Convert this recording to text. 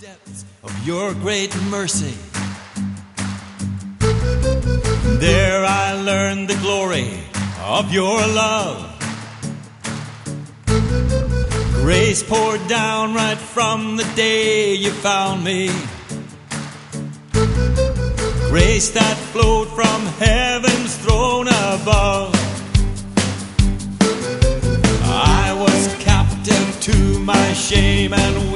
depths of your great mercy. There I learned the glory of your love. Grace poured down right from the day you found me. Grace that flowed from heaven's throne above. I was captive to my shame and